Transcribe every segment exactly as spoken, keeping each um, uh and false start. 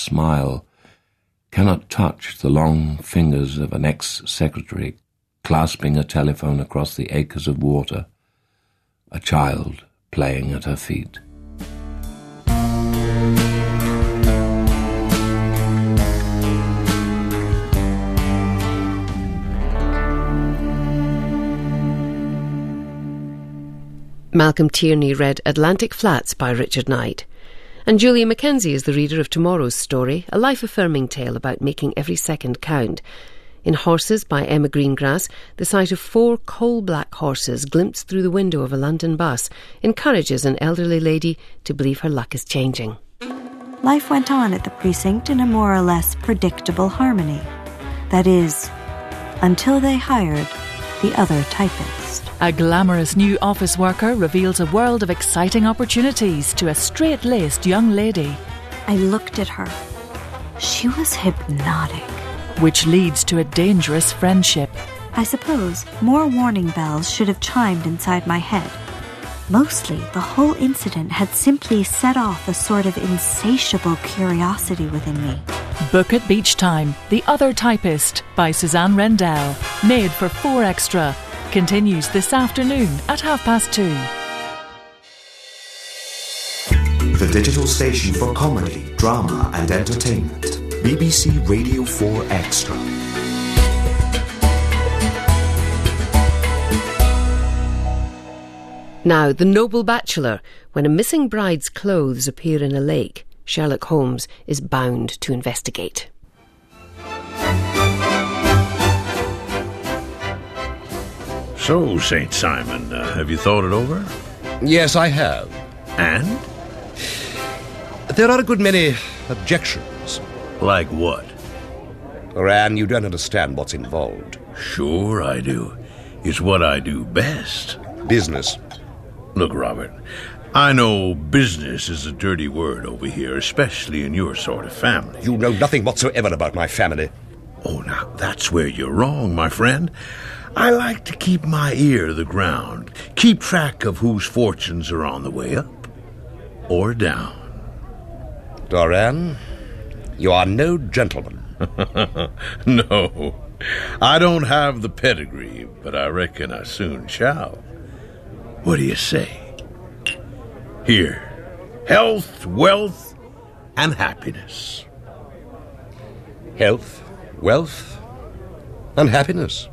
smile cannot touch the long fingers of an ex-secretary clasping a telephone across the acres of water, a child playing at her feet. Malcolm Tierney read Atlantic Flats by Richard Knight. And Julia Mackenzie is the reader of tomorrow's story, a life-affirming tale about making every second count. In Horses by Emma Greengrass, the sight of four coal-black horses glimpsed through the window of a London bus encourages an elderly lady to believe her luck is changing. Life went on at the precinct in a more or less predictable harmony. That is, until they hired the other typist. A glamorous new office worker reveals a world of exciting opportunities to a straight-laced young lady. I looked at her. She was hypnotic. Which leads to a dangerous friendship. I suppose more warning bells should have chimed inside my head. Mostly, the whole incident had simply set off a sort of insatiable curiosity within me. Book at Beach Time, The Other Typist by Suzanne Rendell. Made for four Extra. Continues this afternoon at half past two. The digital station for comedy, drama and entertainment. B B C Radio four Extra. Now, The Noble Bachelor. When a missing bride's clothes appear in a lake, Sherlock Holmes is bound to investigate. So, Saint Simon, uh, have you thought it over? Yes, I have. And? There are a good many objections. Like what? Ran, you don't understand what's involved. Sure I do. It's what I do best. Business. Look, Robert, I know business is a dirty word over here, especially in your sort of family. You know nothing whatsoever about my family. Oh, now, that's where you're wrong, my friend. I like to keep my ear to the ground, keep track of whose fortunes are on the way up or down. Doran, you are no gentleman. No, I don't have the pedigree, but I reckon I soon shall. What do you say? Here, health, wealth, and happiness. Health, wealth, and happiness.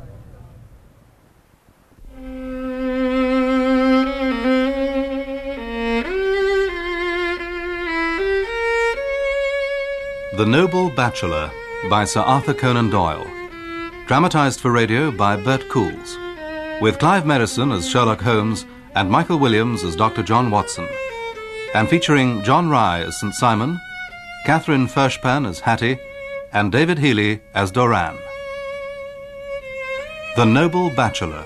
The Noble Bachelor by Sir Arthur Conan Doyle. Dramatised for radio by Bert Coules. With Clive Merrison as Sherlock Holmes and Michael Williams as Doctor John Watson. And featuring John Rye as Saint Simon, Catherine Fershpan as Hattie, and David Healy as Doran. The Noble Bachelor.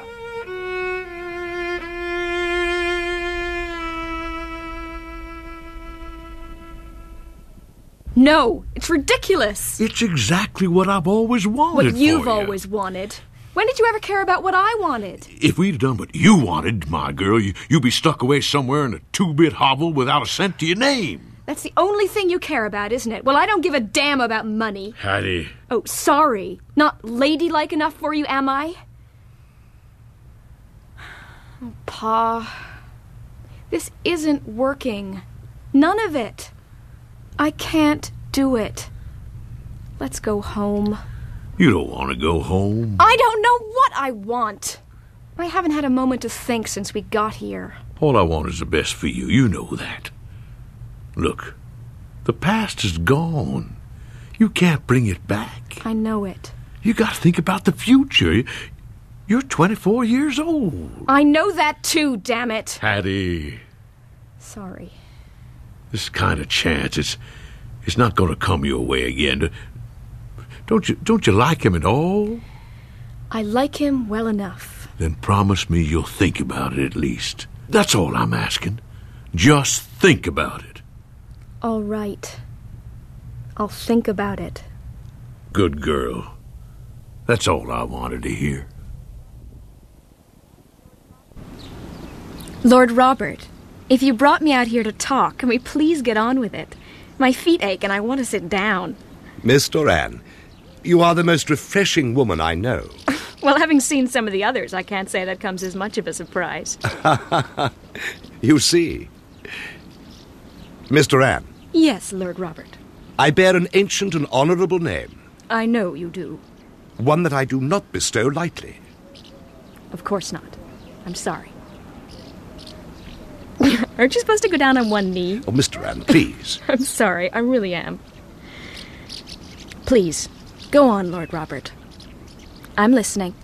No, it's ridiculous. It's exactly what I've always wanted What you've for you. always wanted. When did you ever care about what I wanted? If we'd done what you wanted, my girl, you, you'd be stuck away somewhere in a two-bit hovel without a cent to your name. That's the only thing you care about, isn't it? Well, I don't give a damn about money. Hattie. Oh, sorry. Not ladylike enough for you, am I? Oh, Pa. This isn't working. None of it. I can't do it. Let's go home. You don't want to go home. I don't know what I want. I haven't had a moment to think since we got here. All I want is the best for you. You know that. Look, the past is gone. You can't bring it back. I know it. You got to think about the future. You're twenty-four years old. I know that too, damn it. Hattie. Sorry. This kind of chance, it's, it's not going to come your way again. Don't you, don't you like him at all? I like him well enough. Then promise me you'll think about it at least. That's all I'm asking. Just think about it. All right. I'll think about it. Good girl. That's all I wanted to hear. Lord Robert, if you brought me out here to talk, can we please get on with it? My feet ache and I want to sit down. Miss Doran, you are the most refreshing woman I know. Well, having seen some of the others, I can't say that comes as much of a surprise. You see. Miss Doran. Yes, Lord Robert. I bear an ancient and honourable name. I know you do. One that I do not bestow lightly. Of course not. I'm sorry. Aren't you supposed to go down on one knee? Oh, Miss Doran, please. I'm sorry, I really am. Please, go on, Lord Robert. I'm listening.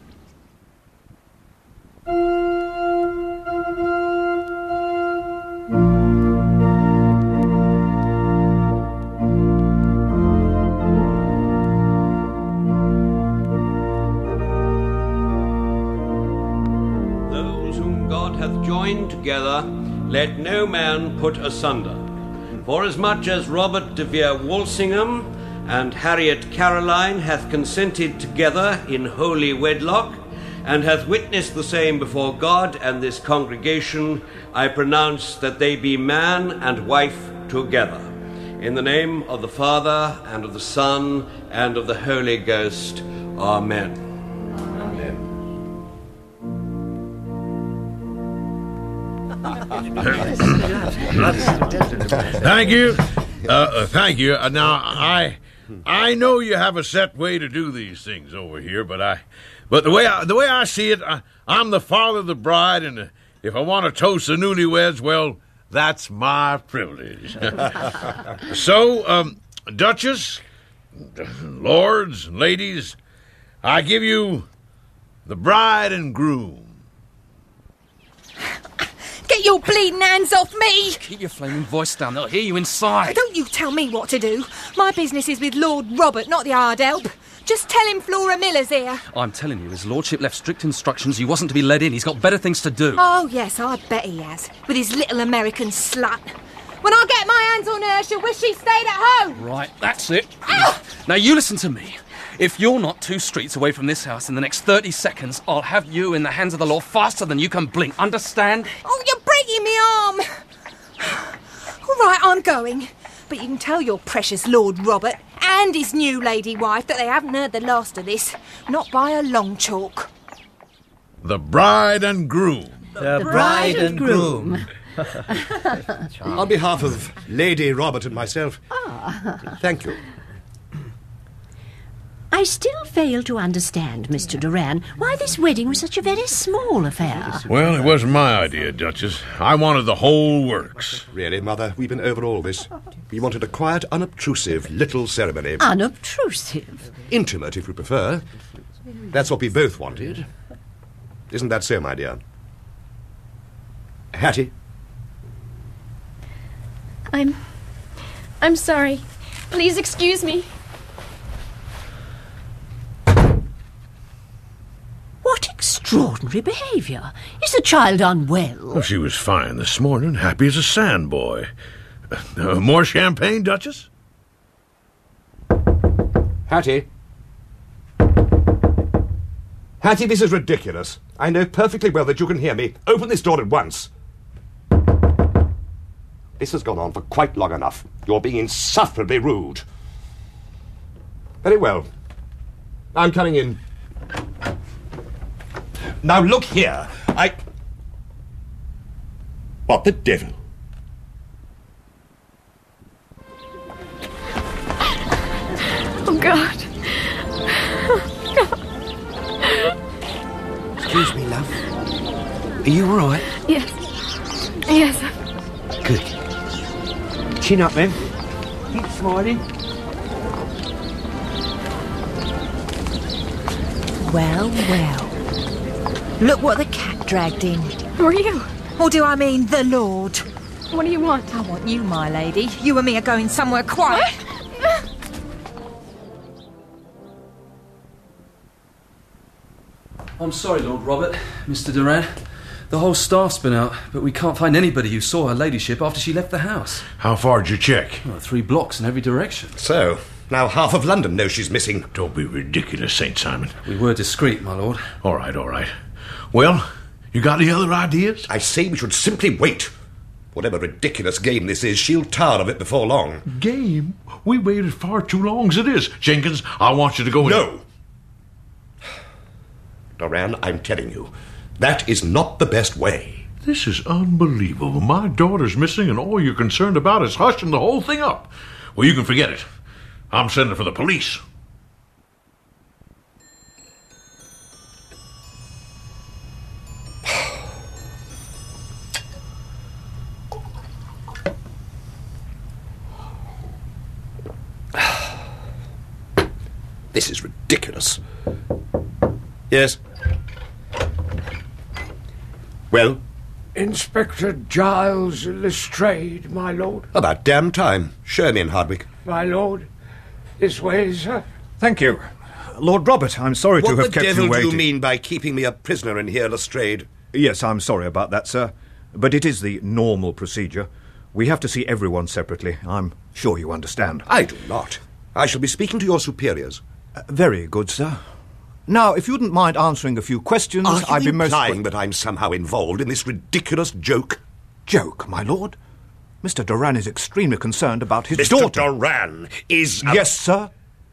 Those whom God hath joined together, let no man put asunder. Forasmuch as Robert de Vere Walsingham and Harriet Caroline hath consented together in holy wedlock, and hath witnessed the same before God and this congregation, I pronounce that they be man and wife together. In the name of the Father, and of the Son, and of the Holy Ghost. Amen. Amen. Thank you. Uh, uh, thank you. Uh, now, I... I know you have a set way to do these things over here, but I, but the way I, the way I see it, I, I'm the father of the bride, and if I want to toast the newlyweds, well, that's my privilege. So, um, Duchess, lords, and ladies, I give you the bride and groom. Get your bleeding hands off me! Keep your flaming voice down. They'll hear you inside. Don't you tell me what to do. My business is with Lord Robert, not the hard help. Just tell him Flora Miller's here. I'm telling you, his lordship left strict instructions he wasn't to be let in. He's got better things to do. Oh, yes, I bet he has. With his little American slut. When I get my hands on her, she'll wish she stayed at home. Right, that's it. Now, you listen to me. If you're not two streets away from this house in the next thirty seconds, I'll have you in the hands of the law faster than you can blink. Understand? Oh, you're breaking me arm. All right, I'm going. But you can tell your precious Lord Robert and his new lady wife that they haven't heard the last of this. Not by a long chalk. The bride and groom. The bride and groom. On behalf of Lady Robert and myself, Ah. thank you. I still fail to understand, Mister Doran, why this wedding was such a very small affair. Well, it wasn't my idea, Duchess. I wanted the whole works. Really, Mother, we've been over all this. We wanted a quiet, unobtrusive little ceremony. Unobtrusive? Intimate, if you prefer. That's what we both wanted. Isn't that so, my dear? Hattie? I'm... I'm sorry. Please excuse me. What extraordinary behaviour. Is the child unwell? Well, she was fine this morning, happy as a sandboy. Uh, more champagne, Duchess? Hattie? Hattie, this is ridiculous. I know perfectly well that you can hear me. Open this door at once. This has gone on for quite long enough. You're being insufferably rude. Very well. I'm coming in. Now look here. I... What the devil? Oh, God. Excuse me, love. Are you all right? Yes. Yes. Good. Chin up, then. Keep smiling. Well, well. Look what the cat dragged in. Who are you? Or do I mean the Lord? What do you want? I want you, my lady. You and me are going somewhere quiet. I'm sorry, Lord Robert, Mister Doran. The whole staff's been out, but we can't find anybody who saw her ladyship after she left the house. How far did you check? Well, three blocks in every direction. So, now half of London knows she's missing. Don't be ridiculous, Saint Simon. We were discreet, my lord. All right, all right. Well, you got any other ideas? I say we should simply wait. Whatever ridiculous game this is, she'll tire of it before long. Game? We waited far too long as it is. Jenkins, I want you to go in. No! Doran, I'm telling you, that is not the best way. This is unbelievable. My daughter's missing and all you're concerned about is hushing the whole thing up. Well, you can forget it. I'm sending for the police. This is ridiculous. Yes? Well? Inspector Giles Lestrade, my lord. About damn time. Show me in, Hardwick. My lord. This way, sir. Thank you. Lord Robert, I'm sorry what to have kept you waiting. What the devil do you mean by keeping me a prisoner in here, Lestrade? Yes, I'm sorry about that, sir. But it is the normal procedure. We have to see everyone separately. I'm sure you understand. I do not. I shall be speaking to your superiors. Uh, very good, sir. Now, if you wouldn't mind answering a few questions, Are you I'd be most... implying that I'm somehow involved in this ridiculous joke? Joke, my lord? Mister Doran is extremely concerned about his Mister daughter. Mister Doran is... A... Yes, sir?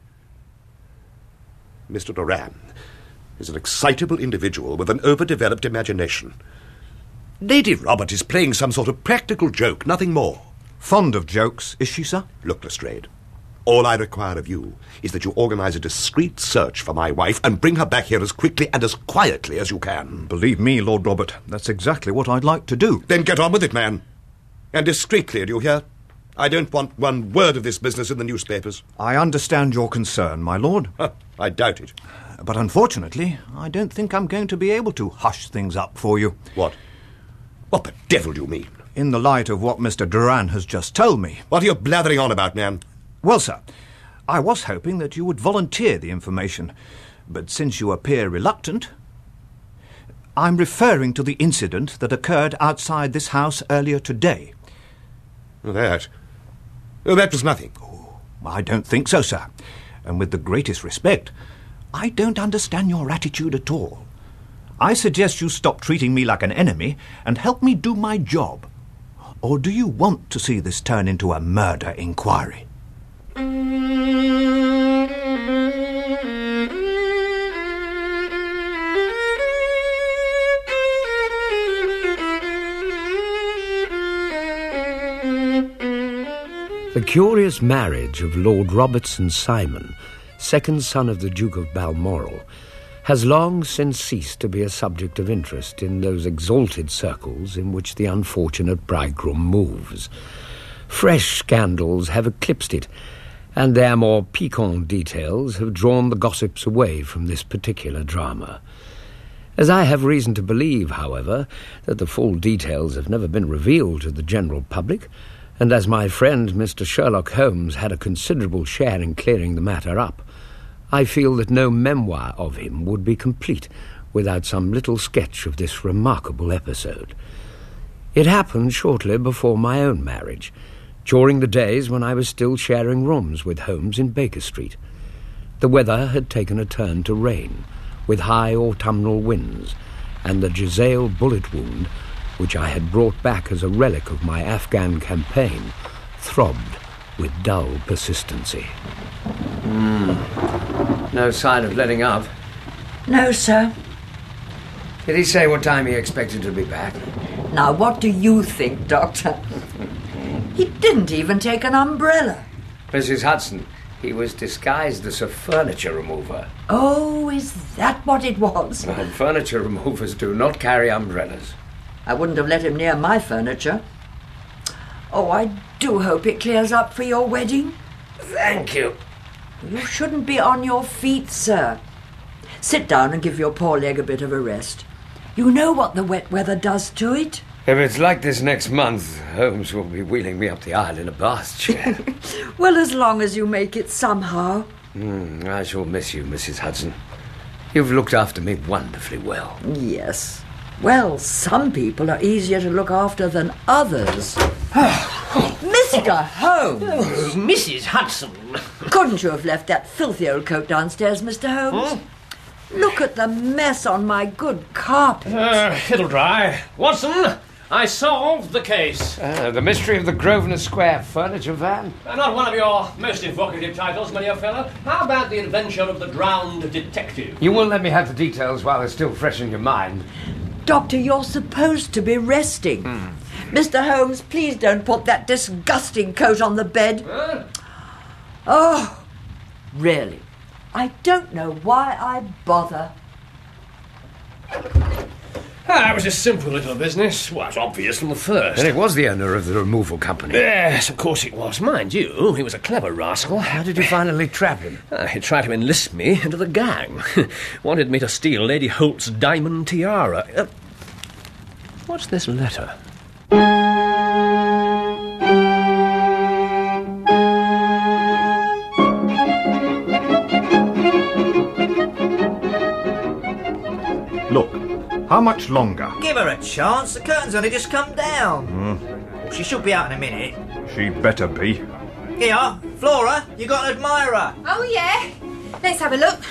Mister Doran is an excitable individual with an overdeveloped imagination. Lady Robert is playing some sort of practical joke, nothing more. Fond of jokes, is she, sir? Look, Lestrade, all I require of you is that you organise a discreet search for my wife and bring her back here as quickly and as quietly as you can. Believe me, Lord Robert, that's exactly what I'd like to do. Then get on with it, man. And discreetly, do you hear? I don't want one word of this business in the newspapers. I understand your concern, my lord. Huh, I doubt it. But unfortunately, I don't think I'm going to be able to hush things up for you. What? What the devil do you mean? In the light of what Mister Doran has just told me. What are you blathering on about, man? Well, sir, I was hoping that you would volunteer the information, but since you appear reluctant... I'm referring to the incident that occurred outside this house earlier today. That? Oh, that was nothing. Oh, I don't think so, sir. And with the greatest respect, I don't understand your attitude at all. I suggest you stop treating me like an enemy and help me do my job. Or do you want to see this turn into a murder inquiry? The curious marriage of Lord Robertson Simon, second son of the Duke of Balmoral, has long since ceased to be a subject of interest in those exalted circles in which the unfortunate bridegroom moves. Fresh scandals have eclipsed it, and their more piquant details have drawn the gossips away from this particular drama. As I have reason to believe, however, that the full details have never been revealed to the general public, and as my friend Mister Sherlock Holmes had a considerable share in clearing the matter up, I feel that no memoir of him would be complete without some little sketch of this remarkable episode. It happened shortly before my own marriage, during the days when I was still sharing rooms with Holmes in Baker Street. The weather had taken a turn to rain, with high autumnal winds, and the Jezail bullet wound, which I had brought back as a relic of my Afghan campaign, throbbed with dull persistency. Mm. No sign of letting up. No, sir. Did he say what time he expected to be back? Now, what do you think, Doctor? He didn't even take an umbrella. Missus Hudson, he was disguised as a furniture remover. Oh, is that what it was? Well, furniture removers do not carry umbrellas. I wouldn't have let him near my furniture. Oh, I do hope it clears up for your wedding. Thank you. You shouldn't be on your feet, sir. Sit down and give your poor leg a bit of a rest. You know what the wet weather does to it. If it's like this next month, Holmes will be wheeling me up the aisle in a bath chair. Well, as long as you make it somehow. Mm, I shall miss you, Missus Hudson. You've looked after me wonderfully well. Yes. Well, some people are easier to look after than others. Mister Holmes! Oh, Missus Hudson! Couldn't you have left that filthy old coat downstairs, Mister Holmes? Huh? Look at the mess on my good carpet. Uh, it'll dry. Watson, I solved the case. Uh, the mystery of the Grosvenor Square furniture van? Uh, not one of your most evocative titles, my dear fellow. How about The Adventure of the Drowned Detective? You won't let me have the details while they're still fresh in your mind. Doctor, you're supposed to be resting. Mm. Mister Holmes, please don't put that disgusting coat on the bed. Huh? Oh, really? I don't know why I bother. Ah, it was a simple little business. Well, it's obvious from the first. And it was the owner of the removal company. Yes, of course it was. Mind you, he was a clever rascal. How did you finally trap him? Uh, he tried to enlist me into the gang. Wanted me to steal Lady Holt's diamond tiara. Uh, what's this letter? Look, how much longer? Give her a chance. The curtain's only just come down. Mm, She should be out in a minute. she better be. Here, Flora, you got an admirer. Oh, yeah. Let's have a look.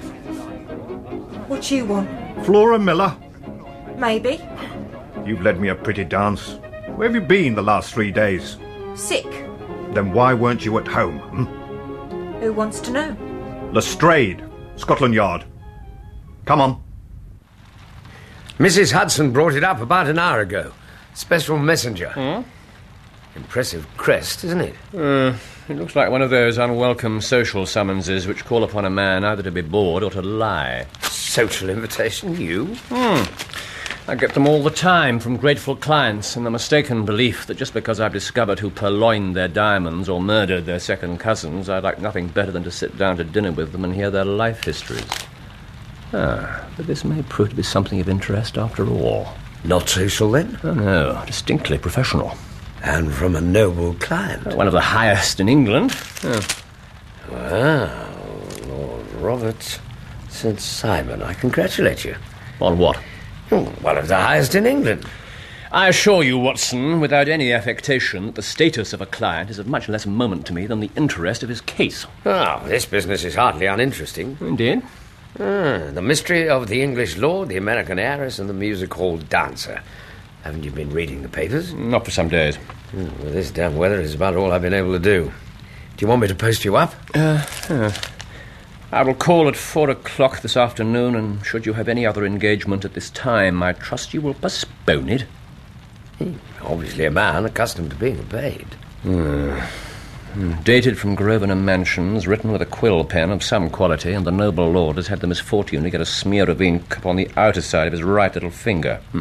What you want? Flora Miller, Maybe. you've led me a pretty dance. Where have you been the last three days? Sick. Then why weren't you at home? Hmm? Who wants to know? Lestrade, Scotland Yard. Come on. Missus Hudson brought it up about an hour ago. Special messenger. Hmm? Impressive crest, isn't it? Uh, it looks like one of those unwelcome social summonses which call upon a man either to be bored or to lie. Social invitation, you? Hmm. I get them all the time from grateful clients in the mistaken belief that just because I've discovered who purloined their diamonds or murdered their second cousins, I'd like nothing better than to sit down to dinner with them and hear their life histories. Ah, but this may prove to be something of interest after all. Not social, then? Oh, no, distinctly professional. And from a noble client. One of the highest in England. Oh. Wow, Lord Robert Saint Simon, I congratulate you. On what? One of the highest in England. I assure you, Watson, without any affectation, that the status of a client is of much less moment to me than the interest of his case. Oh, this business is hardly uninteresting. Indeed. Ah, the mystery of the English lord, the American heiress, and the music hall dancer. Haven't you been reading the papers? Not for some days. Mm, well, this damn weather is about all I've been able to do. Do you want me to post you up? Uh, uh, I will call at four o'clock this afternoon, and should you have any other engagement at this time, I trust you will postpone it. Hmm, obviously a man accustomed to being obeyed. Mm. Mm. Dated from Grosvenor Mansions, written with a quill pen of some quality, and the noble lord has had the misfortune to get a smear of ink upon the outer side of his right little finger. Hmm.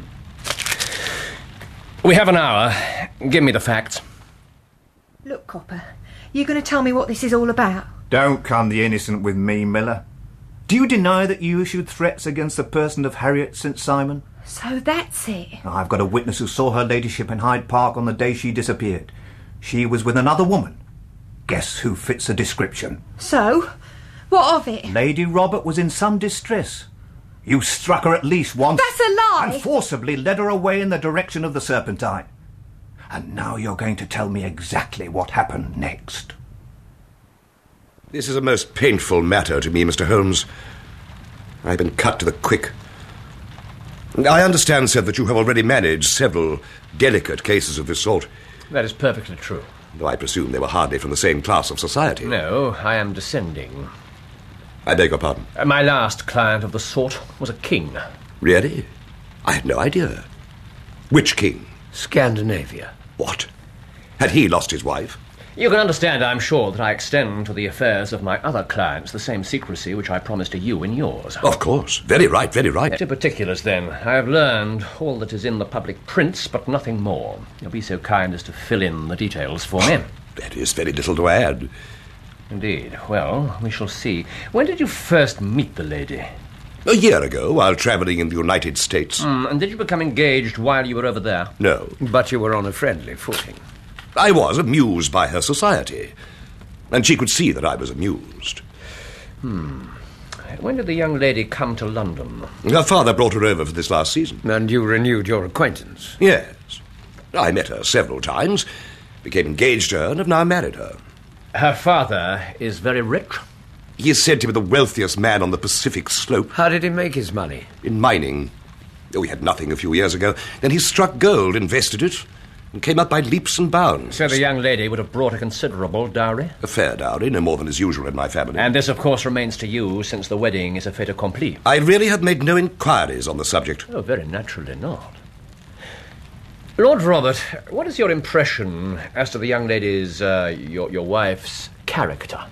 We have an hour. Give me the facts. Look, Copper, you going to tell me what this is all about? Don't come the innocent with me, Miller. Do you deny that you issued threats against the person of Harriet Saint Simon? So that's it. I've got a witness who saw her ladyship in Hyde Park on the day she disappeared. She was with another woman. Guess who fits the description? So? What of it? Lady Robert was in some distress. You struck her at least once. That's a lie! And forcibly led her away in the direction of the Serpentine. And now you're going to tell me exactly what happened next. This is a most painful matter to me, Mister Holmes. I've been cut to the quick. I understand, sir, that you have already managed several delicate cases of this sort. That is perfectly true. Though I presume they were hardly from the same class of society. No, I am descending. I beg your pardon? Uh, my last client of the sort was a king. Really? I had no idea. Which king? Scandinavia. What? Had he lost his wife? You can understand, I'm sure, that I extend to the affairs of my other clients the same secrecy which I promised to you in yours. Of course. Very right, very right. To particulars, then. I have learned all that is in the public prints, but nothing more. You'll be so kind as to fill in the details for me. There is very little to add. Indeed. Well, we shall see. When did you first meet the lady? A year ago, while travelling in the United States. Mm, and did you become engaged while you were over there? No. But you were on a friendly footing. I was amused by her society, and she could see that I was amused. Hmm. When did the young lady come to London? Her father brought her over for this last season. And you renewed your acquaintance? Yes. I met her several times, became engaged to her, and have now married her. Her father is very rich? He is said to be the wealthiest man on the Pacific slope. How did he make his money? In mining. Oh, he had nothing a few years ago. Then he struck gold, invested it, and came up by leaps and bounds. So the young lady would have brought a considerable dowry? A fair dowry, no more than is usual in my family. And this, of course, remains to you, since the wedding is a fait accompli. I really have made no inquiries on the subject. Oh, very naturally not. Lord Robert, what is your impression as to the young lady's, uh, your, your wife's character?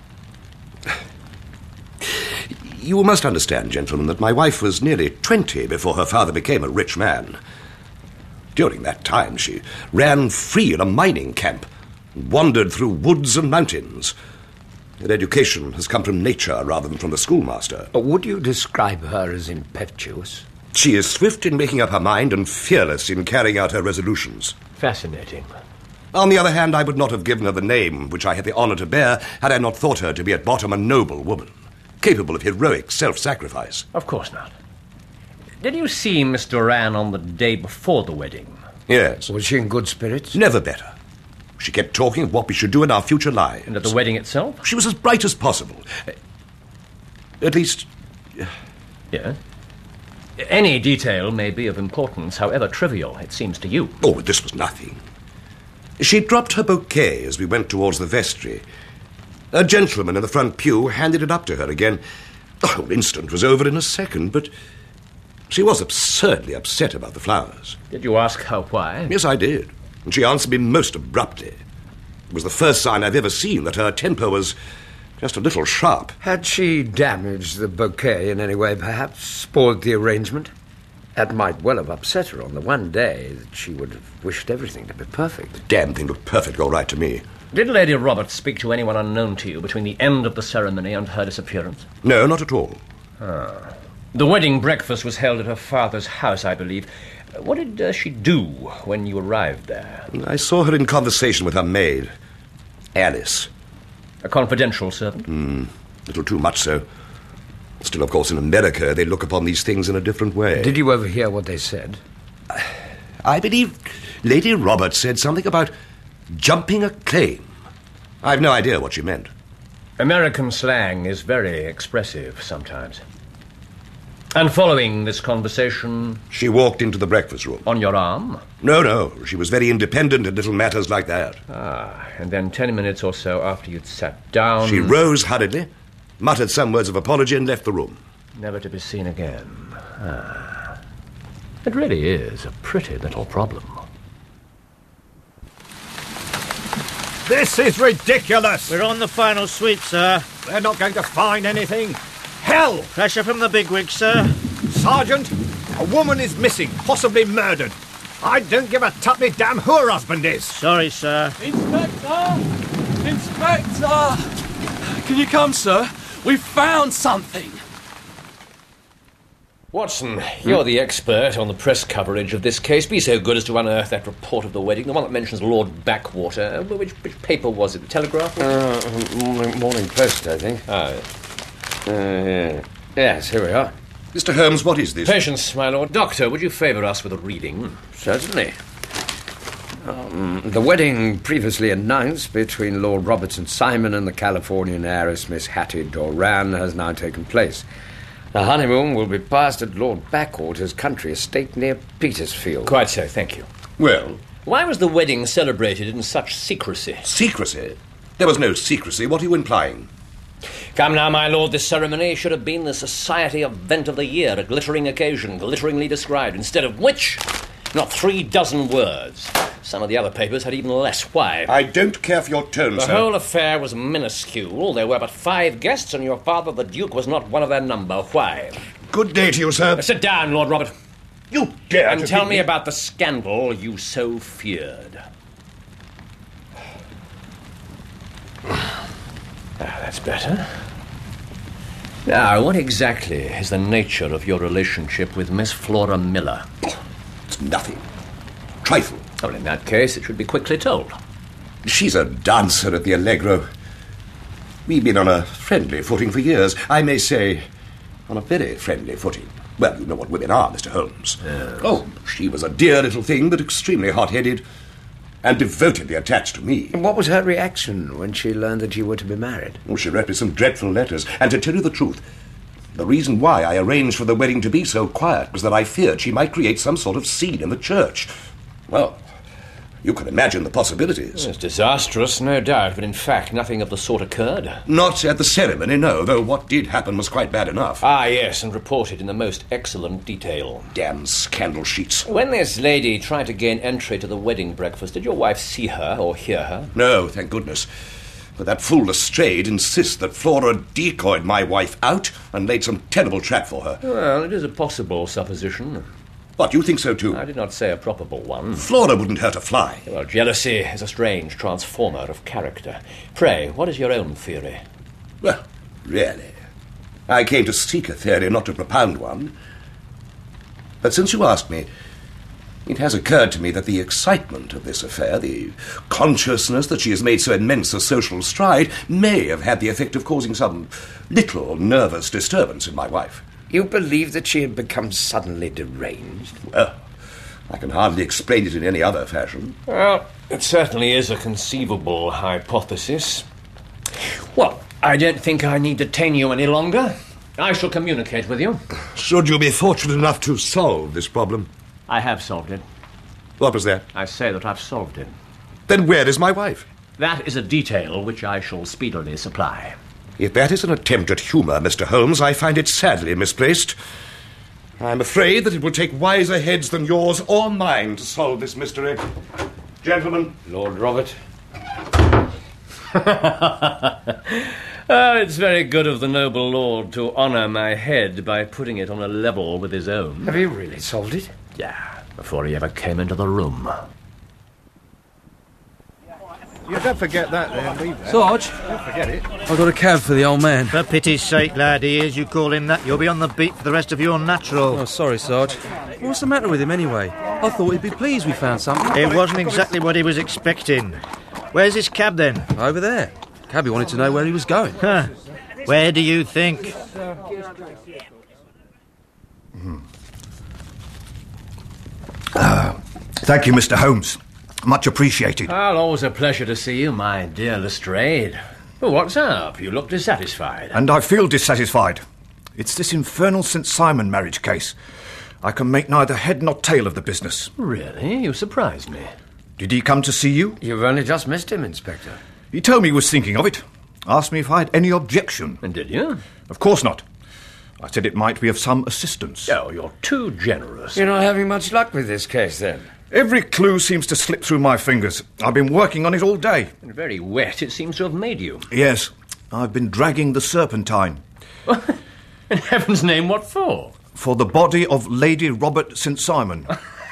You must understand, gentlemen, that my wife was nearly twenty before her father became a rich man. During that time, she ran free in a mining camp, and wandered through woods and mountains. Her education has come from nature rather than from the schoolmaster. Would you describe her as impetuous? She is swift in making up her mind and fearless in carrying out her resolutions. Fascinating. On the other hand, I would not have given her the name which I had the honour to bear had I not thought her to be at bottom a noble woman, capable of heroic self-sacrifice. Of course not. Did you see Miss Doran on the day before the wedding? Yes. Was she in good spirits? Never better. She kept talking of what we should do in our future lives. And at the wedding itself? She was as bright as possible. At least... Yes? Any detail may be of importance, however trivial it seems to you. Oh, this was nothing. She dropped her bouquet as we went towards the vestry. A gentleman in the front pew handed it up to her again. The whole incident was over in a second, but she was absurdly upset about the flowers. Did you ask her why? Yes, I did. And she answered me most abruptly. It was the first sign I've ever seen that her temper was just a little sharp. Had she damaged the bouquet in any way, perhaps spoiled the arrangement? That might well have upset her on the one day that she would have wished everything to be perfect. The damn thing looked perfect all right to me. Did Lady Roberts speak to anyone unknown to you between the end of the ceremony and her disappearance? No, not at all. Ah. The wedding breakfast was held at her father's house, I believe. What did uh, she do when you arrived there? I saw her in conversation with her maid, Alice. A confidential servant? Hmm, a little too much so. Still, of course, in America, they look upon these things in a different way. Did you overhear what they said? I believe Lady Roberts said something about jumping a claim. I've no idea what she meant. American slang is very expressive sometimes. And following this conversation... She walked into the breakfast room. On your arm? No, no. She was very independent in little matters like that. Ah, and then ten minutes or so after you'd sat down... She rose hurriedly, muttered some words of apology and left the room. Never to be seen again. Ah. It really is a pretty little problem. This is ridiculous! We're on the final sweep, sir. They're not going to find anything. Hell! Pressure from the bigwigs, sir. Sergeant, a woman is missing, possibly murdered. I don't give a tuppenny damn who her husband is. Sorry, sir. Inspector! Inspector! Can you come, sir? We've found something. Watson, you're the expert on the press coverage of this case. Be so good as to unearth that report of the wedding, the one that mentions Lord Backwater. Which, which paper was it? The Telegraph? Uh, morning, morning Post, I think. Ah, Uh, yeah. Yes, here we are. Mister Holmes, what is this? Patience, my lord. Doctor, would you favour us with a reading? Certainly. Um, the wedding previously announced between Lord Robertson Simon and the Californian heiress Miss Hattie Doran has now taken place. The honeymoon will be passed at Lord Backwater's country estate near Petersfield. Quite so, thank you. Well, why was the wedding celebrated in such secrecy? Secrecy? There was no secrecy. What are you implying? Come now, my lord, this ceremony should have been the society event of the year, a glittering occasion, glitteringly described, instead of which, not three dozen words. Some of the other papers had even less. Why? I don't care for your tone, the sir. The whole affair was minuscule. There were but five guests, and your father, the Duke, was not one of their number. Why? Good day to you, sir. Uh, sit down, Lord Robert. You dare And to tell me, me about the scandal you so feared. Ah, that's better. Now, what exactly is the nature of your relationship with Miss Flora Miller? Oh, it's nothing. Trifle. Well, in that case, it should be quickly told. She's a dancer at the Allegro. We've been on a friendly footing for years. I may say, on a very friendly footing. Well, you know what women are, Mister Holmes. Yes. Oh, she was a dear little thing, but extremely hot-headed and devotedly attached to me. And what was her reaction when she learned that you were to be married? Oh, she wrote me some dreadful letters, and to tell you the truth, The reason why I arranged for the wedding to be so quiet was that I feared she might create some sort of scene in the church. Well, you can imagine the possibilities. It's disastrous, no doubt, but in fact nothing of the sort occurred. Not at the ceremony, no, though what did happen was quite bad enough. Ah, yes, and reported in the most excellent detail. Damn scandal sheets. When this lady tried to gain entry to the wedding breakfast, did your wife see her or hear her? No, thank goodness. But that fool Lestrade insists that Flora decoyed my wife out and laid some terrible trap for her. Well, it is a possible supposition. What, you think so too? I did not say a probable one. Flora wouldn't hurt a fly. Well, jealousy is a strange transformer of character. Pray, what is your own theory? Well, really, I came to seek a theory, not to propound one. But since you ask me, it has occurred to me that the excitement of this affair, the consciousness that she has made so immense a social stride, may have had the effect of causing some little nervous disturbance in my wife. You believe that she had become suddenly deranged? Well, I can hardly explain it in any other fashion. Well, it certainly is a conceivable hypothesis. Well, I don't think I need detain you any longer. I shall communicate with you. Should you be fortunate enough to solve this problem? I have solved it. What was that? I say that I've solved it. Then where is my wife? That is a detail which I shall speedily supply. If that is an attempt at humour, Mister Holmes, I find it sadly misplaced. I'm afraid that it will take wiser heads than yours or mine to solve this mystery. Gentlemen. Lord Robert. Oh, it's very good of the noble lord to honour my head by putting it on a level with his own. Have you really solved it? Yeah, before he ever came into the room. You don't forget that there, leave that. Sarge? Don't forget it. I got a cab for the old man. For pity's sake, lad, he is, you call him that. You'll be on the beat for the rest of your natural. Oh, sorry, Sarge. What's the matter with him, anyway? I thought he'd be pleased we found something. It wasn't exactly what he was expecting. Where's his cab, then? Over there. Cabby wanted to know where he was going. Huh. Where do you think? Hmm. Uh, thank you, Mister Holmes. Much appreciated. Well, always a pleasure to see you, my dear Lestrade. Well, what's up? You look dissatisfied. And I feel dissatisfied. It's this infernal Saint Simon marriage case. I can make neither head nor tail of the business. Really? You surprise me. Did he come to see you? You've only just missed him, Inspector. He told me he was thinking of it. Asked me if I had any objection. And did you? Of course not. I said it might be of some assistance. Oh, you're too generous. You're not having much luck with this case, then? Every clue seems to slip through my fingers. I've been working on it all day. And very wet it seems to have made you. Yes. I've been dragging the Serpentine. In heaven's name, what for? For the body of Lady Robert Saint Simon.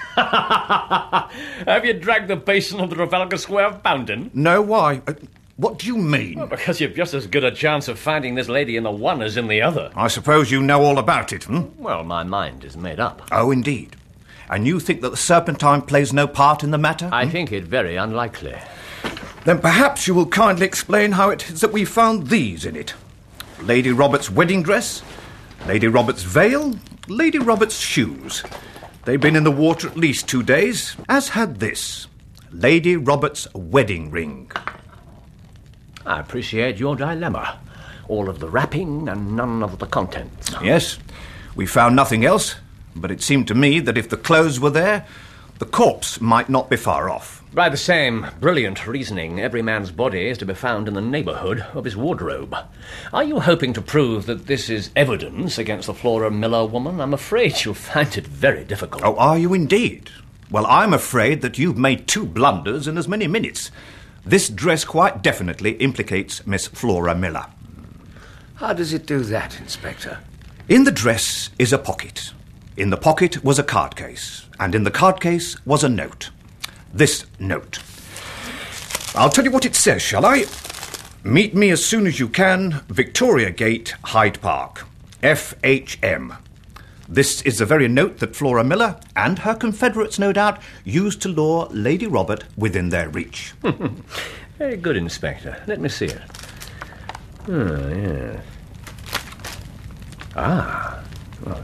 Have you dragged the basin of the Trafalgar Square fountain? No, why? Uh, what do you mean? Well, because you've just as good a chance of finding this lady in the one as in the other. I suppose you know all about it, hmm? Well, my mind is made up. Oh, indeed. And you think that the Serpentine plays no part in the matter? I hmm? think it very unlikely. Then perhaps you will kindly explain how it is that we found these in it. Lady Robert's wedding dress, Lady Robert's veil, Lady Robert's shoes. They've been in the water at least two days, as had this, Lady Robert's wedding ring. I appreciate your dilemma. All of the wrapping and none of the contents. Yes, we found nothing else, but it seemed to me that if the clothes were there, the corpse might not be far off. By the same brilliant reasoning, every man's body is to be found in the neighbourhood of his wardrobe. Are you hoping to prove that this is evidence against the Flora Miller woman? I'm afraid you'll find it very difficult. Oh, are you indeed? Well, I'm afraid that you've made two blunders in as many minutes. This dress quite definitely implicates Miss Flora Miller. How does it do that, Inspector? In the dress is a pocket. In the pocket was a card case. And in the card case was a note. This note. I'll tell you what it says, shall I? Meet me as soon as you can, Victoria Gate, Hyde Park. F H M. This is the very note that Flora Miller, and her confederates, no doubt, used to lure Lady Robert within their reach. Very good, Inspector. Let me see it. Oh, yeah. Ah, well,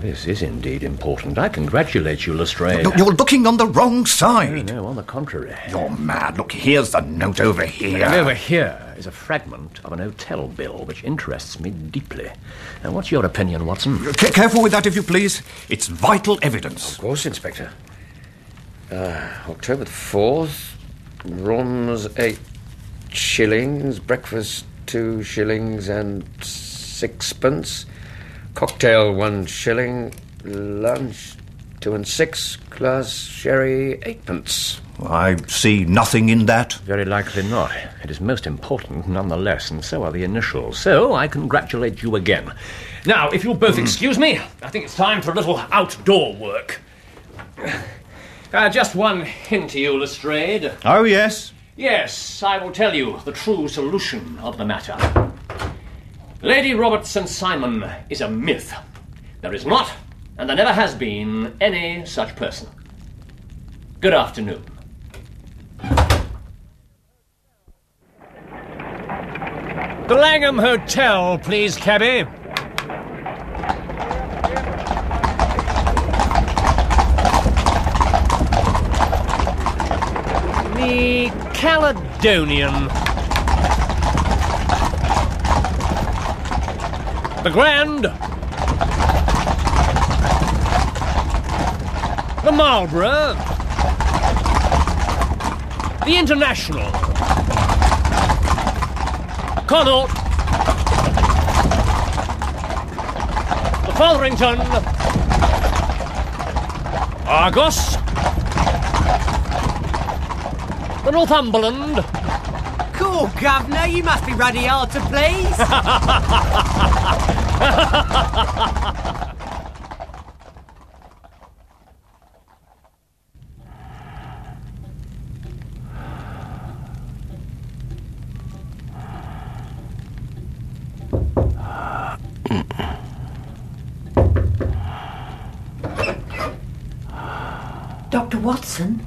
This is indeed important. I congratulate you, Lestrade. No, you're looking on the wrong side. No, no, on the contrary. You're mad. Look, here's the note over here. And over here is a fragment of an hotel bill which interests me deeply. Now, what's your opinion, Watson? C- careful with that, if you please. It's vital evidence. Of course, Inspector. Uh, October the fourth, rooms eight shillings, breakfast two shillings and sixpence, cocktail one shilling, lunch two and six, glass sherry eightpence. I see nothing in that. Very likely not. It is most important nonetheless, and so are the initials. So I congratulate you again. Now, if you'll both excuse me, I think it's time for a little outdoor work. Uh, just one hint to you, Lestrade. Oh, yes? Yes, I will tell you the true solution of the matter. Lady Robertson Simon is a myth. There is not, and there never has been, any such person. Good afternoon. The Langham Hotel, please, cabby. The Caledonian. The Grand. The Marlborough. The International. Connaught. The Fotherington. Argos. The Northumberland. Cool, Governor. You must be ruddy hard to please. Doctor Watson?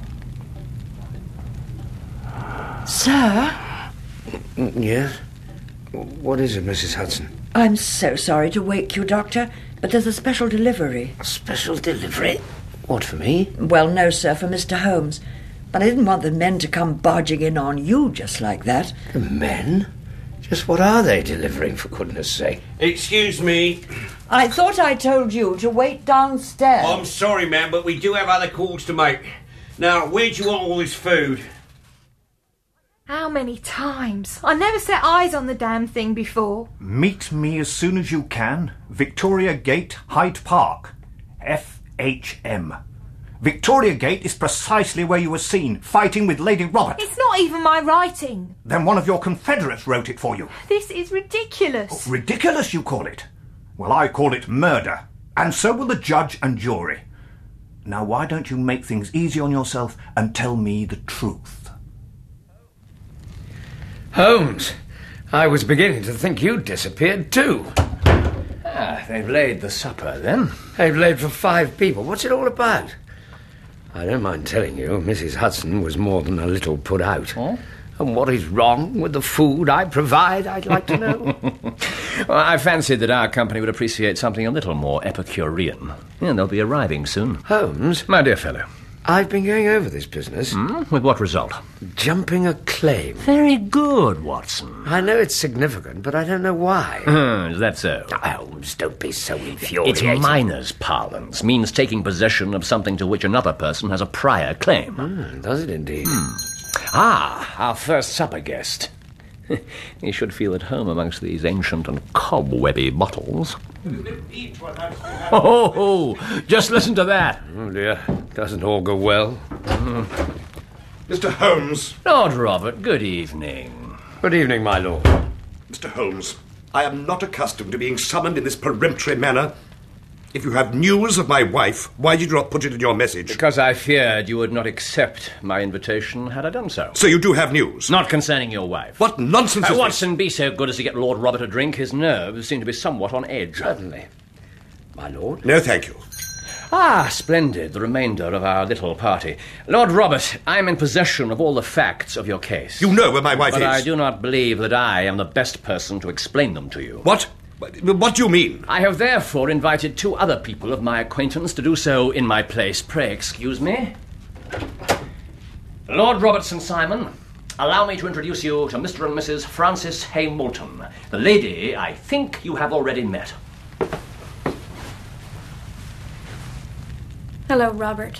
Sir? Yes? What is it, Missus Hudson? I'm so sorry to wake you, Doctor, but there's a special delivery. A special delivery? What, for me? Well, no, sir, for Mister Holmes. But I didn't want the men to come barging in on you just like that. The men? Just what are they delivering, for goodness sake? Excuse me. I thought I told you to wait downstairs. I'm sorry, ma'am, but we do have other calls to make. Now, where do you want all this food? How many times? I never set eyes on the damn thing before. Meet me as soon as you can. Victoria Gate, Hyde Park. F H M. Victoria Gate is precisely where you were seen, fighting with Lady Robert. It's not even my writing. Then one of your confederates wrote it for you. This is ridiculous. Oh, ridiculous, you call it? Well, I call it murder. And so will the judge and jury. Now, why don't you make things easy on yourself and tell me the truth? Holmes, I was beginning to think you'd disappeared too. Ah, they've laid the supper, then. They've laid for five people. What's it all about? I don't mind telling you, Missus Hudson was more than a little put out. Oh? And what is wrong with the food I provide, I'd like to know. Well, I fancied that our company would appreciate something a little more Epicurean. And they'll be arriving soon. Holmes? My dear fellow. I've been going over this business. Mm, with what result? Jumping a claim. Very good, Watson. I know it's significant, but I don't know why. Uh, is that so? Holmes, don't be so infuriated. It's miner's parlance. Means taking possession of something to which another person has a prior claim. Mm, does it indeed? Mm. Ah, our first supper guest. He should feel at home amongst these ancient and cobwebby bottles. Oh, oh, oh, just listen to that. Oh, dear. Doesn't all go well. Mm. Mister Holmes. Lord Robert, good evening. Good evening, my lord. Mister Holmes, I am not accustomed to being summoned in this peremptory manner. If you have news of my wife, why did you not put it in your message? Because I feared you would not accept my invitation had I done so. So you do have news? Not concerning your wife. What nonsense uh, is Watson, this? Be so good as to get Lord Robert a drink. His nerves seem to be somewhat on edge. Certainly. My lord? No, thank you. Ah, splendid, the remainder of our little party. Lord Robert, I am in possession of all the facts of your case. You know where my wife but is. But I do not believe that I am the best person to explain them to you. What? What do you mean? I have therefore invited two other people of my acquaintance to do so in my place. Pray excuse me. Lord Robertson Simon, allow me to introduce you to Mister and Missus Francis Hay Moulton. The lady I think you have already met. Hello, Robert.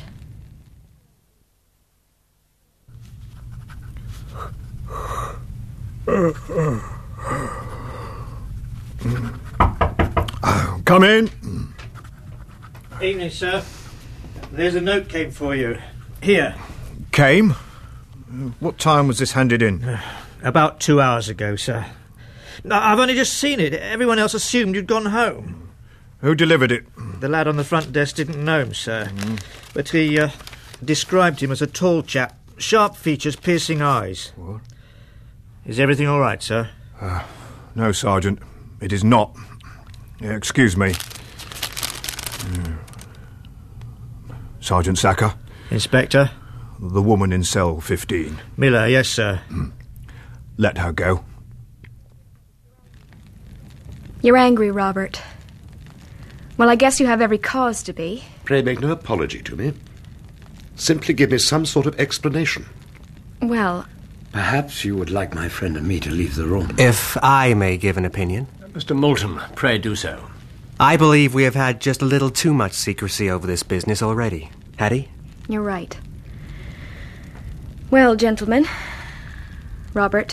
Come in. Evening, sir. There's a note came for you. Here. Came? What time was this handed in? About two hours ago, sir. I've only just seen it. Everyone else assumed you'd gone home. Who delivered it? The lad on the front desk didn't know him, sir. Mm. But he uh, described him as a tall chap, sharp features, piercing eyes. What? Is everything all right, sir? Uh, no, Sergeant. It is not. Yeah, excuse me. Uh, Sergeant Sacker? Inspector? The woman in cell fifteen. Miller, yes, sir. Mm. Let her go. You're angry, Robert. Well, I guess you have every cause to be. Pray make no apology to me. Simply give me some sort of explanation. Well... Perhaps you would like my friend and me to leave the room. If I may give an opinion. Mister Moulton, pray do so. I believe we have had just a little too much secrecy over this business already. Hattie? You're right. Well, gentlemen, Robert,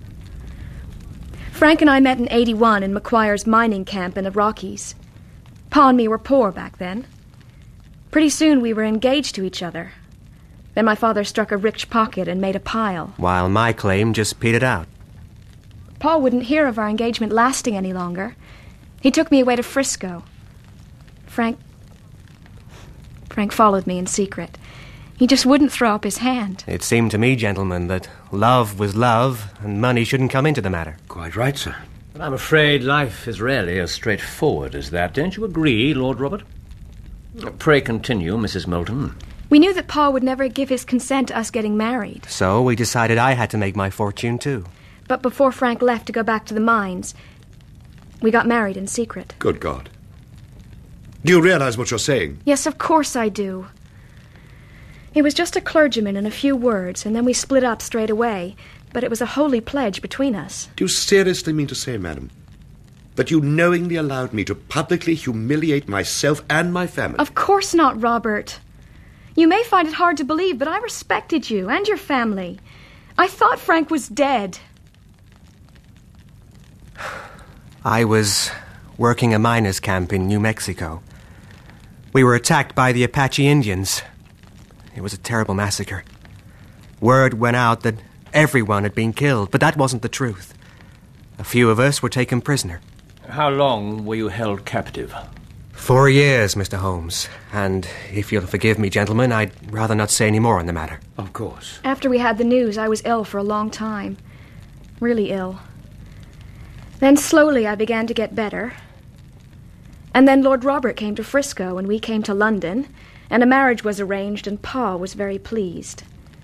Frank and I met in eighty-one in McQuire's mining camp in the Rockies. Pa and me were poor back then. Pretty soon we were engaged to each other. Then my father struck a rich pocket and made a pile. While my claim just petered out. Pa wouldn't hear of our engagement lasting any longer. He took me away to Frisco. Frank... Frank followed me in secret. He just wouldn't throw up his hand. It seemed to me, gentlemen, that love was love, and money shouldn't come into the matter. Quite right, sir. But I'm afraid life is rarely as straightforward as that. Don't you agree, Lord Robert? Pray continue, Missus Moulton. We knew that Pa would never give his consent to us getting married. So we decided I had to make my fortune, too. But before Frank left to go back to the mines, we got married in secret. Good God. Do you realize what you're saying? Yes, of course I do. He was just a clergyman and a few words, and then we split up straight away. But it was a holy pledge between us. Do you seriously mean to say, madam, that you knowingly allowed me to publicly humiliate myself and my family? Of course not, Robert. You may find it hard to believe, but I respected you and your family. I thought Frank was dead. I was working a miners' camp in New Mexico. We were attacked by the Apache Indians. It was a terrible massacre. Word went out that everyone had been killed, but that wasn't the truth. A few of us were taken prisoner. How long were you held captive? Four years, Mister Holmes. And if you'll forgive me, gentlemen, I'd rather not say any more on the matter. Of course. After we had the news, I was ill for a long time. Really ill. Then slowly I began to get better. And then Lord Robert came to Frisco, and we came to London, and a marriage was arranged, and Pa was very pleased.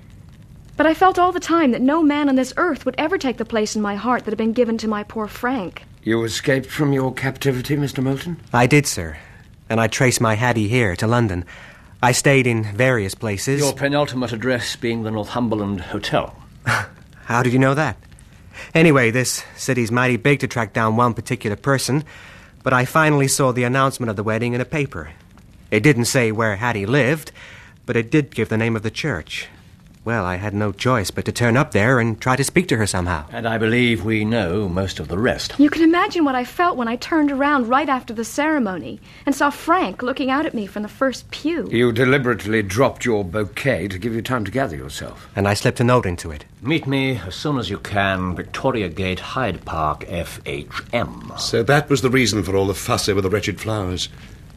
But I felt all the time that no man on this earth would ever take the place in my heart that had been given to my poor Frank. You escaped from your captivity, Mister Moulton? I did, sir. And I traced my Hattie here to London. I stayed in various places. Your penultimate address being the Northumberland Hotel. How did you know that? Anyway, this city's mighty big to track down one particular person, but I finally saw the announcement of the wedding in a paper. It didn't say where Hattie lived, but it did give the name of the church. Well, I had no choice but to turn up there and try to speak to her somehow. And I believe we know most of the rest. You can imagine what I felt when I turned around right after the ceremony and saw Frank looking out at me from the first pew. You deliberately dropped your bouquet to give you time to gather yourself. And I slipped a note into it. Meet me as soon as you can, Victoria Gate, Hyde Park, F H M. So that was the reason for all the fuss over the wretched flowers.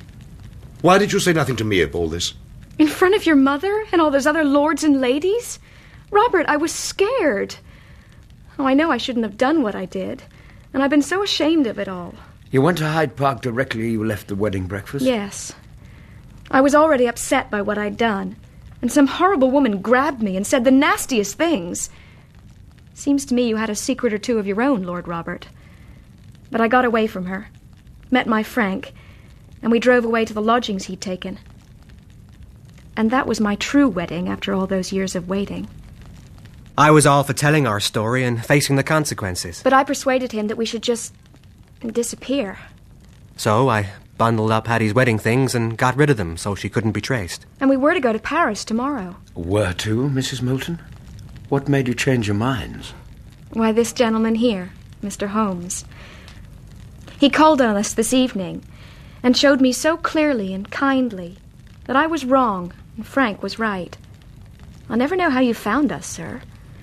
Why did you say nothing to me of all this? In front of your mother and all those other lords and ladies? Robert, I was scared. Oh, I know I shouldn't have done what I did, and I've been so ashamed of it all. You went to Hyde Park directly you left the wedding breakfast? Yes. I was already upset by what I'd done, and some horrible woman grabbed me and said the nastiest things. Seems to me you had a secret or two of your own, Lord Robert. But I got away from her, met my Frank, and we drove away to the lodgings he'd taken. And that was my true wedding after all those years of waiting. I was all for telling our story and facing the consequences. But I persuaded him that we should just disappear. So I bundled up Hattie's wedding things and got rid of them so she couldn't be traced. And we were to go to Paris tomorrow. Were to, Missus Moulton? What made you change your minds? Why, this gentleman here, Mister Holmes. He called on us this evening and showed me so clearly and kindly that I was wrong and Frank was right. I'll never know how you found us, sir.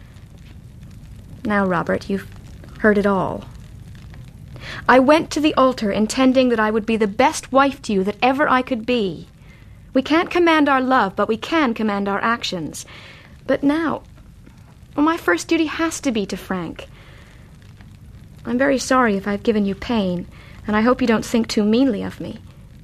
Now, Robert, you've heard it all. I went to the altar intending that I would be the best wife to you that ever I could be. We can't command our love, but we can command our actions. But now, well, my first duty has to be to Frank. I'm very sorry if I've given you pain, and I hope you don't think too meanly of me.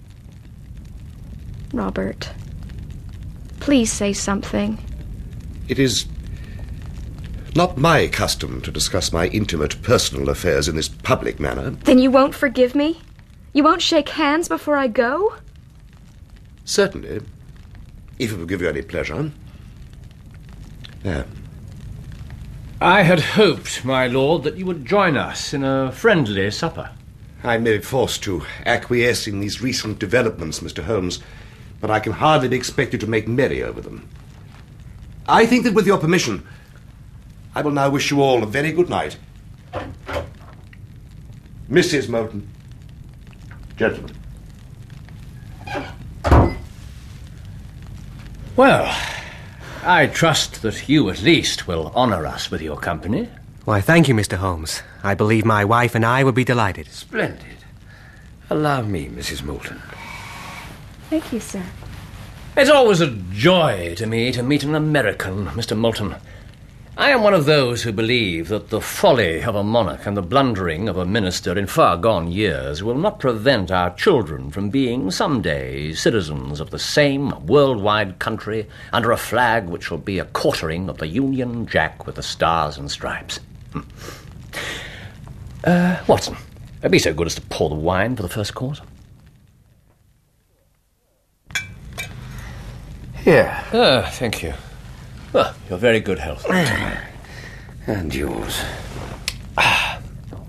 Robert, please say something. It is not my custom to discuss my intimate personal affairs in this public manner. Then you won't forgive me? You won't shake hands before I go? Certainly, if it will give you any pleasure. There. I had hoped, my lord, that you would join us in a friendly supper. I may be forced to acquiesce in these recent developments, Mister Holmes, but I can hardly be expected to make merry over them. I think that with your permission, I will now wish you all a very good night. Missus Moulton. Gentlemen. Well, I trust that you at least will honour us with your company. Why, thank you, Mister Holmes. I believe my wife and I would be delighted. Splendid. Allow me, Missus Moulton. Thank you, sir. It's always a joy to me to meet an American, Mister Moulton. I am one of those who believe that the folly of a monarch and the blundering of a minister in far gone years will not prevent our children from being some day citizens of the same worldwide country under a flag which will be a quartering of the Union Jack with the stars and stripes. Hmm. Uh, Watson, be so good as to pour the wine for the first course. Here. Ah, thank you. Well, your very good health. And yours. Ah.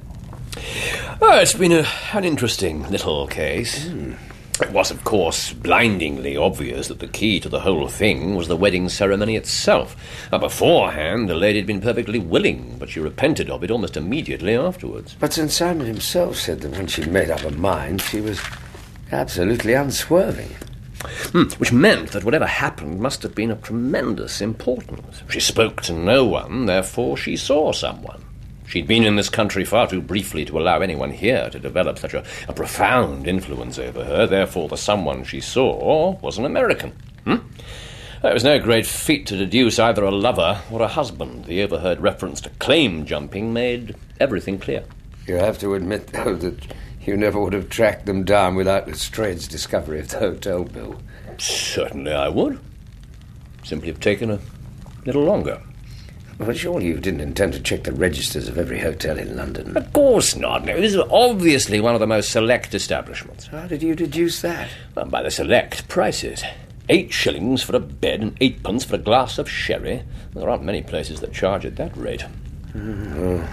Oh, it's been a, an interesting little case. Mm. It was, of course, blindingly obvious that the key to the whole thing was the wedding ceremony itself. Now, beforehand, the lady had been perfectly willing, but she repented of it almost immediately afterwards. But Saint Simon himself said that when she made up her mind, she was absolutely unswerving. Hmm, which meant that whatever happened must have been of tremendous importance. She spoke to no one, therefore she saw someone. She'd been in this country far too briefly to allow anyone here to develop such a, a profound influence over her, therefore the someone she saw was an American. Hmm? It was no great feat to deduce either a lover or a husband. The overheard reference to claim jumping made everything clear. You have to admit, though, that you never would have tracked them down without Lestrade's discovery of the hotel bill. Certainly I would. Simply have taken a little longer. Well, surely you didn't intend to check the registers of every hotel in London. Of course not. No, this is obviously one of the most select establishments. How did you deduce that? Well, by the select prices. Eight shillings for a bed and eightpence for a glass of sherry. There aren't many places that charge at that rate. Mm, oh.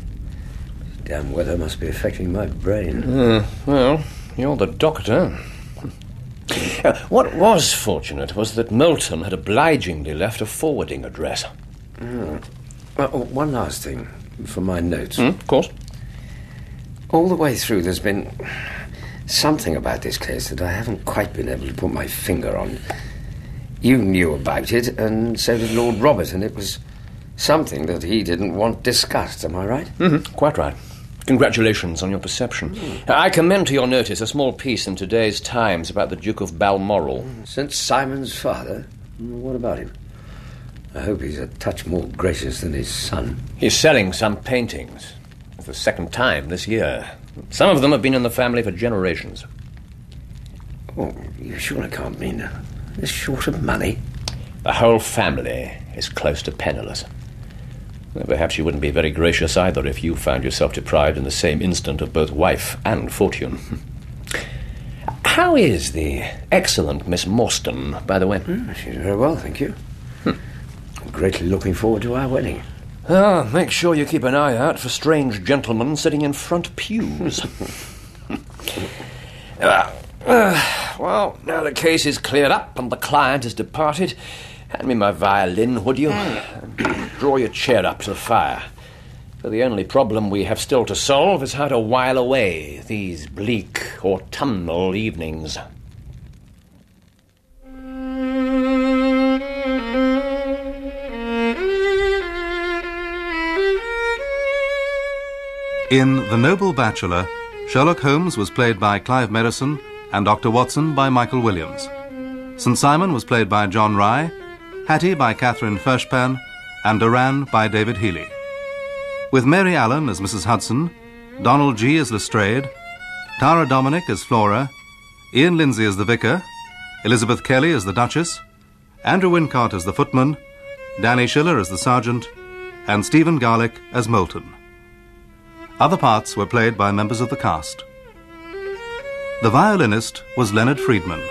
Damn weather must be affecting my brain. Uh, well, you're the doctor. Uh, what was fortunate was that Moulton had obligingly left a forwarding address. Oh. Uh, one last thing for my notes. Mm, of course. All the way through there's been something about this case that I haven't quite been able to put my finger on. You knew about it, and so did Lord Robert, and it was something that he didn't want discussed, am I right? Mm-hmm, quite right. Congratulations on your perception. Mm. I commend to your notice a small piece in today's Times about the Duke of Balmoral. Saint Simon's father? What about him? I hope he's a touch more gracious than his son. He's selling some paintings. For the second time this year. Some of them have been in the family for generations. Oh, you surely can't mean they're short of money? The whole family is close to penniless. Well, perhaps you wouldn't be very gracious either if you found yourself deprived in the same instant of both wife and fortune. How is the excellent Miss Morstan, by the way? Mm, she's very well, thank you. I'm greatly looking forward to our wedding. Ah, make sure you keep an eye out for strange gentlemen sitting in front pews. uh, uh, well, now the case is cleared up and the client has departed, hand me my violin, would you? And draw your chair up to the fire. For the only problem we have still to solve is how to while away these bleak autumnal evenings. In The Noble Bachelor, Sherlock Holmes was played by Clive Merrison and Doctor Watson by Michael Williams. Saint Simon was played by John Rye, Hattie by Catherine Fershpan, and Doran by David Healy. With Mary Allen as Missus Hudson, Donald G. as Lestrade, Tara Dominic as Flora, Ian Lindsay as the Vicar, Elizabeth Kelly as the Duchess, Andrew Wincott as the Footman, Danny Schiller as the Sergeant, and Stephen Garlick as Moulton. Other parts were played by members of the cast. The violinist was Leonard Friedman.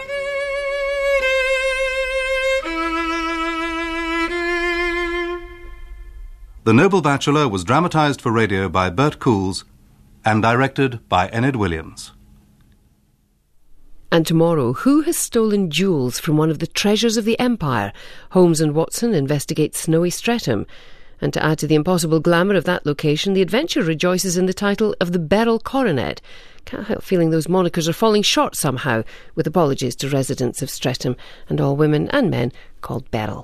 The Noble Bachelor was dramatised for radio by Bert Coules and directed by Enid Williams. And tomorrow, who has stolen jewels from one of the treasures of the Empire? Holmes and Watson investigate snowy Streatham. And to add to the impossible glamour of that location, the adventure rejoices in the title of the Beryl Coronet. Can't help feeling those monikers are falling short somehow, with apologies to residents of Streatham and all women and men called Beryl.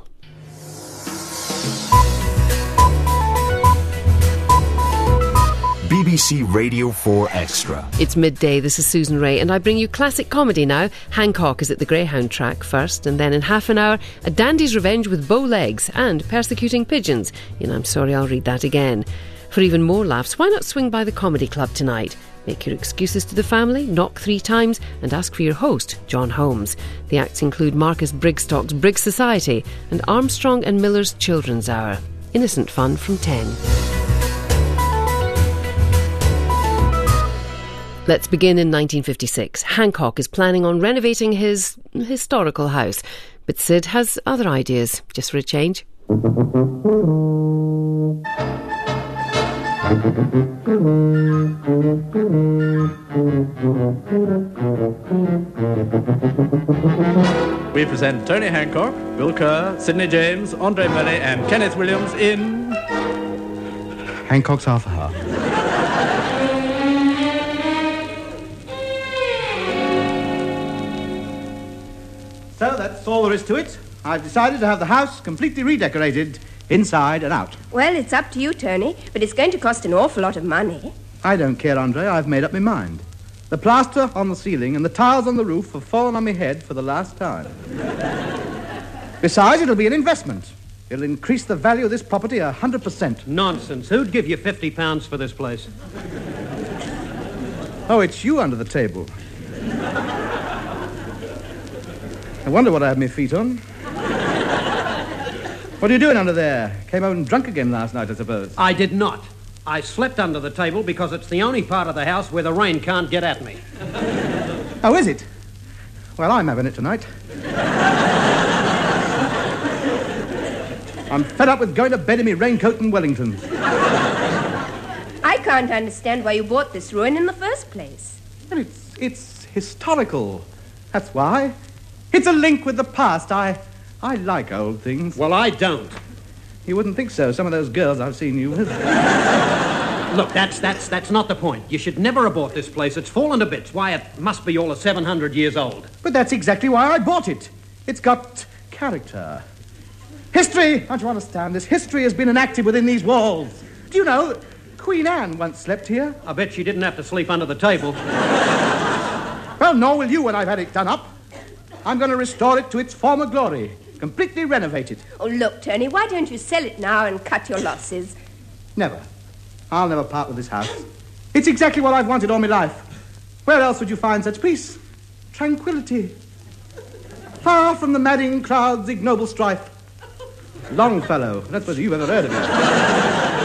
B B C Radio four Extra. It's midday, this is Susan Ray, and I bring you classic comedy now. Hancock is at the Greyhound track first, and then in half an hour, A Dandy's Revenge with Bow Legs and Persecuting Pigeons. You know, I'm sorry, I'll read that again. For even more laughs, why not swing by the Comedy Club tonight? Make your excuses to the family, knock three times, and ask for your host, John Holmes. The acts include Marcus Brigstock's Briggs Society and Armstrong and Miller's Children's Hour. Innocent fun from ten. Let's begin in nineteen fifty-six. Hancock is planning on renovating his historical house, but Sid has other ideas, just for a change. We present Tony Hancock, Bill Kerr, Sidney James, Andre Murray and Kenneth Williams in Hancock's Half Hour. So that's all there is to it. I've decided to have the house completely redecorated, inside and out. Well, it's up to you, Tony, but it's going to cost an awful lot of money. I don't care, Andre. I've made up my mind. The plaster on the ceiling and the tiles on the roof have fallen on my head for the last time. Besides, it'll be an investment. It'll increase the value of this property a hundred percent. Nonsense. Who'd give you fifty pounds for this place? Oh, it's you under the table. I wonder what I have my feet on. What are you doing under there? Came home drunk again last night, I suppose. I did not. I slept under the table because it's the only part of the house where the rain can't get at me. Oh, is it? Well, I'm having it tonight. I'm fed up with going to bed in my raincoat and Wellingtons. I can't understand why you bought this ruin in the first place. Well, it's, it's historical. That's why. It's a link with the past. I, I like old things. Well, I don't. You wouldn't think so. Some of those girls I've seen you with. Look, that's that's that's not the point. You should never have bought this place. It's fallen to bits. Why, it must be all of seven hundred years old. But that's exactly why I bought it. It's got character. History, don't you understand? This history has been enacted within these walls. Do you know that Queen Anne once slept here? I bet she didn't have to sleep under the table. Well, nor will you when I've had it done up. I'm going to restore it to its former glory. Completely renovate it. Oh, look, Tony, why don't you sell it now and cut your losses? Never. I'll never part with this house. It's exactly what I've wanted all my life. Where else would you find such peace? Tranquility. Far from the madding crowd's ignoble strife. Longfellow. That's whether you've ever heard of it.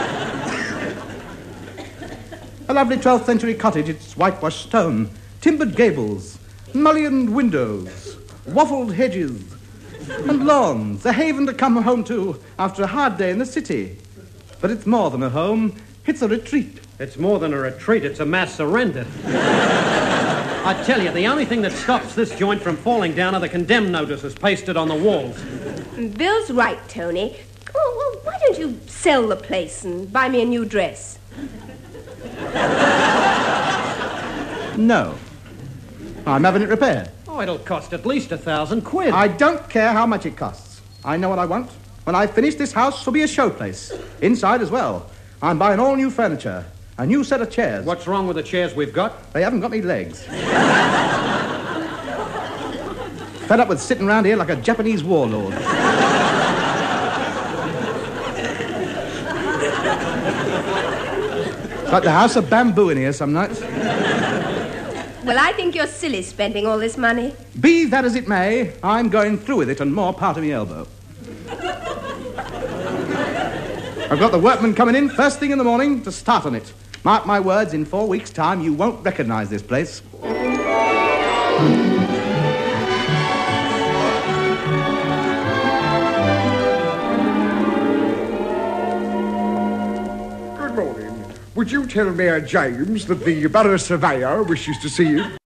A lovely twelfth century cottage, it's whitewashed stone, timbered gables, mullioned windows, waffled hedges, and lawns, a haven to come home to after a hard day in the city. But it's more than a home, it's a retreat. It's more than a retreat, it's a mass surrender. I tell you, the only thing that stops this joint from falling down are the condemned notices pasted on the walls. Bill's right, Tony. Oh, well, why don't you sell the place and buy me a new dress? No. I'm having it repaired. Oh, it'll cost at least a thousand quid. I don't care how much it costs. I know what I want. When I finish, this house will be a showplace. Inside as well. I'm buying all new furniture. A new set of chairs. What's wrong with the chairs we've got? They haven't got any legs. Fed up with sitting around here like a Japanese warlord. Like the house of bamboo in here some nights. Well, I think you're silly spending all this money. Be that as it may, I'm going through with it and more part of my elbow. I've got the workmen coming in first thing in the morning to start on it. Mark my words, in four weeks' time, you won't recognize this place. Good morning. Would you tell Mayor James that the Borough Surveyor wishes to see you?